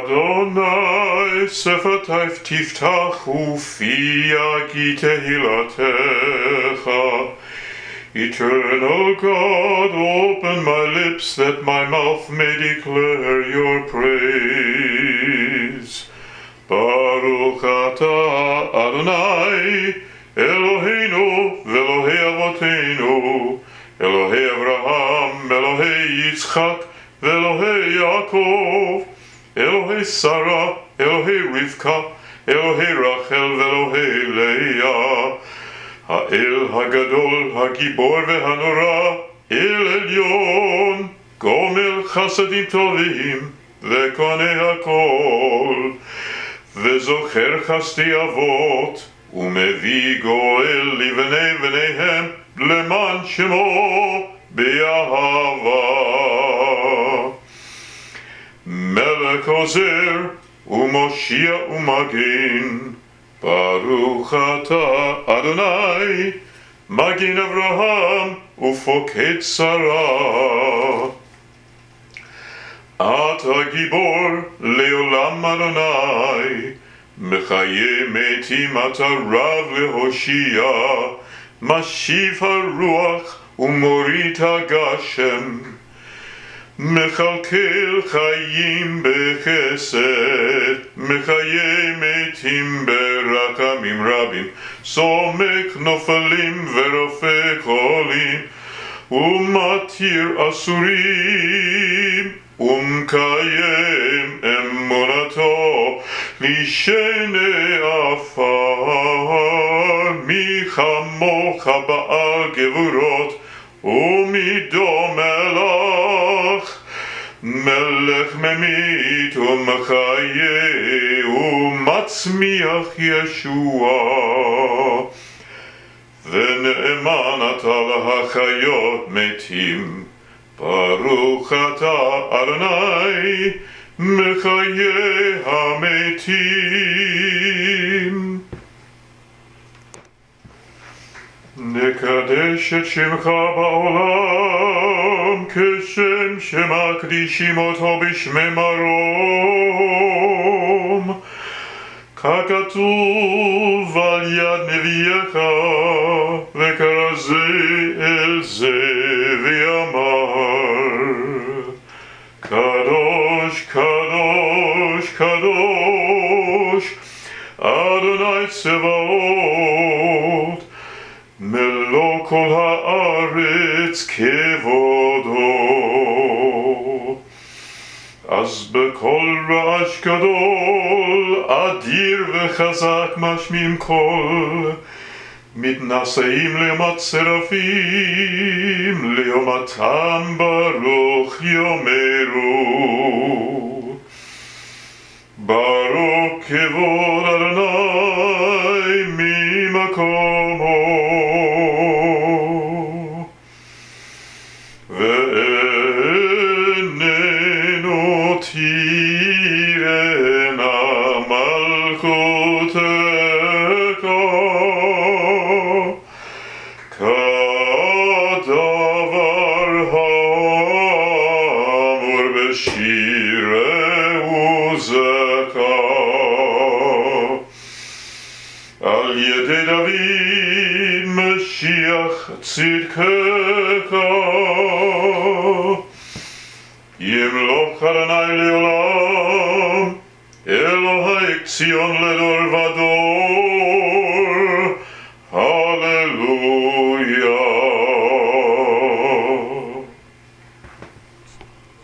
Adonai שפתיו תפתח ופי יגיד תהילתך. Eternal God, open my lips that my mouth may declare your praise. Baruch atah Adonai, Eloheinu v'Elohei Avoteinu, Elohei Avraham, Elohei Yitzchak, v'Elohei Yaakov, Elohei Sarah, Elohei Rivka, Elohei Rachel, v'Elohei Leah. האל הגדול, הגיבור והנורא, אל עליון, גומל חסדים טובים, וקונה הכל, וזוכר חסדי אבות, ומביא גואל לבני בניהם, למען שמו באהבה. מלך עוזר, ומושיע ומגן, ברוך אתה אדוני, מגן אברהם ופוקד שרה. אתה גיבור לעולם אדוני, מחיה מתים אתה רב להושיע, משיב הרוח ומוריד הגשם, מכלכל חיים בחסד, מחיה מתים ברחמים רבים, סומק נופלים ורופא חולים, ומתיר אסורים, ומקיים אמונתו לשני עפר. מי כמוך בעל גבורות ומידו מלך, מלך ממית ומחיה ומצמיח ישוע. ונאמן אתה להחיות מתים, ברוך אתה אדוני מחיה המתים. נקדש את שמך בעולם כשם שמקדישים אותו בשמי מרום, ככתוב על יד נביאך, וקרא זה אל זה ואמר, קדוש קדוש קדוש אדוני צבאות, מלוא כל הארץ כבודו. אז בכל רעש גדול, אדיר וחזק משמיעים קול, מתנשאים ליומת שרפים, ליומתם ברוך יאמרו. ברוך כבוד אדוני ממקומו. ואיננו תירנה מלכותך, כדבר האמור בשירי עוזקה. על ידי דוד משיח צדקך, ימלוך אדוני לעולם, אלוהי ציון לדור ודור.